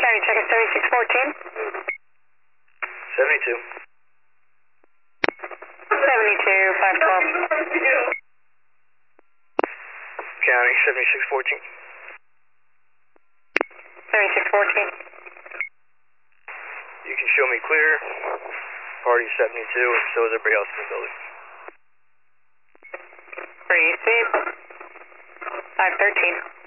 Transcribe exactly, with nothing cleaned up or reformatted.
Sorry, check it seventy-six fourteen. seventy-two. seventy-two, five twelve. County, seventy-six fourteen. seventy-six fourteen. You can show me clear. Party seventy-two, and so is everybody else in the building. Receive. five thirteen.